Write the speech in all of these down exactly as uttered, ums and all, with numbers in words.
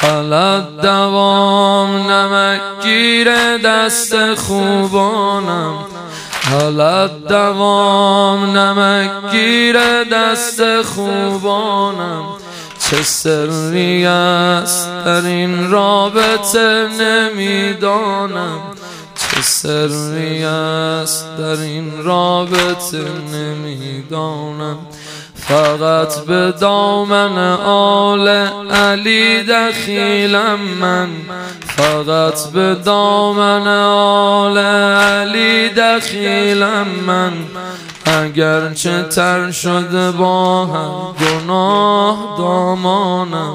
حالت دوام نمک گیر دست خوبانم، حالت دوام نمک گیر دست خوبانم. چه سری است در این رابطه نمیدانم، چه سری است در این رابطه نمیدانم. فقط به دامن آل علی دخیلم من، فقط به دامن آل علی دخیلم من. اگرچه تر شده با هم گناه دامانم،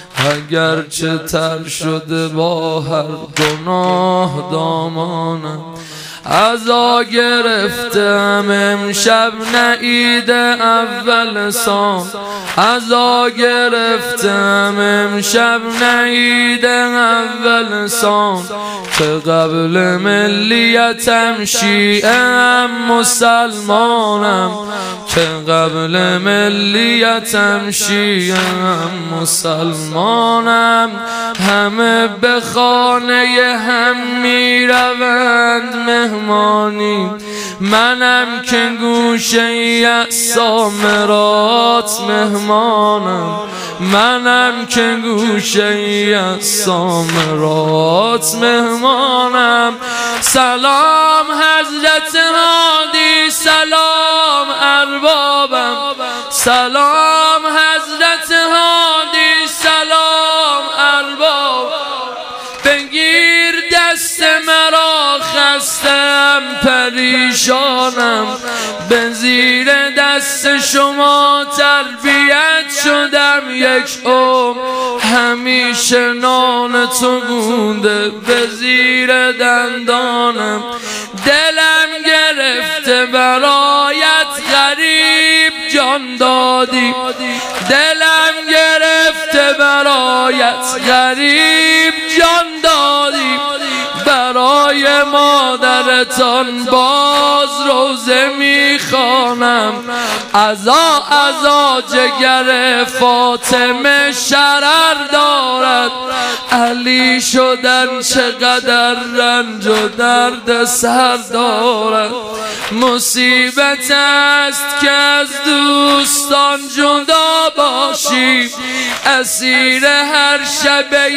اگرچه تر شده با هر گناه دامانم. عزا گرفتم امشب نعید اول سام، عزا گرفتم امشب نعید اول سام. که قبل ملیتم شیعم مسلمانم، که قبل ملیتم شیعم مسلمانم. همه به خانه هم میروند مهمانی، منم که گوشه سامرات مهمانم، منم که گوشه سامرات مهمانم. سلام حضرت هادی، سلام اربابم، سلام حضرت هادی، سلام ارباب. بگیر دست مرا خستم پریشانم، به زیر دست شما تربیت شدم یک عمر. همیشه نان تو بوده به زیر دندانم، دلم گرفته برایت غریب جان دادی، دلم گرفته برایت غریب جان دادی. برای مادرتان باز روزه میخوانم، عزا عزا جگر فاطمه شرر دارد. علی شدن چقدر رنج و درد سر دارد. مصیبت است که از دوستان جدا باشی، اسیر هر شبه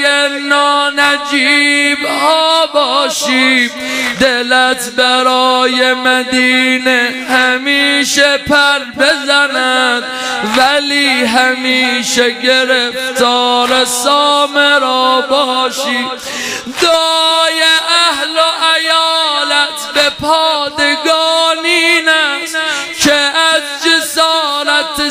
نانجیب ها باشی. دلت برای مدینه همیشه پر بزند، ولی همیشه گرفتار سامرا باشی. دعای اهل و عیالت به پادگانی است که از جسارت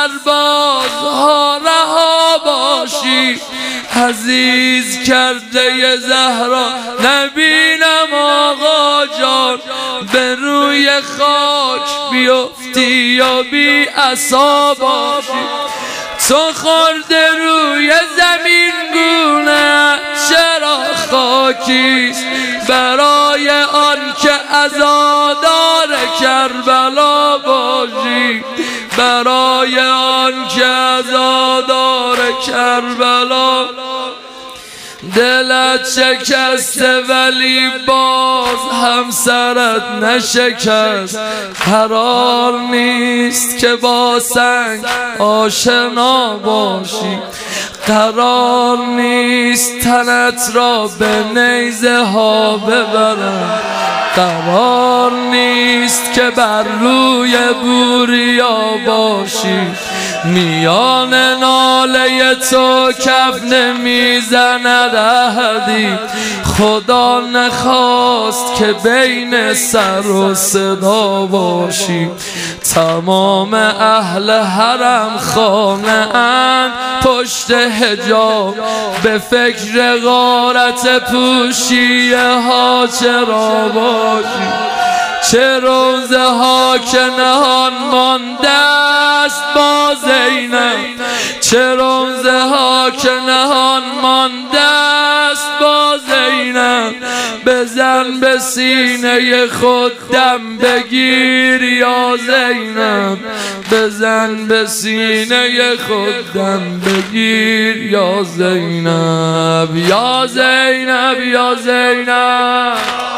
سربازها رها باشی. عزیز کرده زهرا نبینم آقا جان، به روی خاک بیفتی یا بی عصا باشی. تو خورده روی زمین گونه چرا خاکیست، برای آن که عزادار کربلا باشی، برای آن که عزادار کربلا. دلت شکسته ولی باز همسرت نشکست. قرار نیست که با سنگ آشنا باشی، قرار نیست تنت را به نیزه ها ببرم، قرار نیست که بر روی بوریا باشی. میان ناله تو کف نمیزند احدی، خدا نخواست که بین سر و صدا باشی. تمام اهل حرم خانه اند پشت حجاب، به فکر غارت پوشیه ها چرا باشی. چه روزه ها که نهان مانده است با زینب، چه روزه ها که نهان مانده است با زینب. زینب بزن به سینه خود دم بگیر یا زینب بزن به سینه خود دم بگیر یا زینب یا زینب یا زینب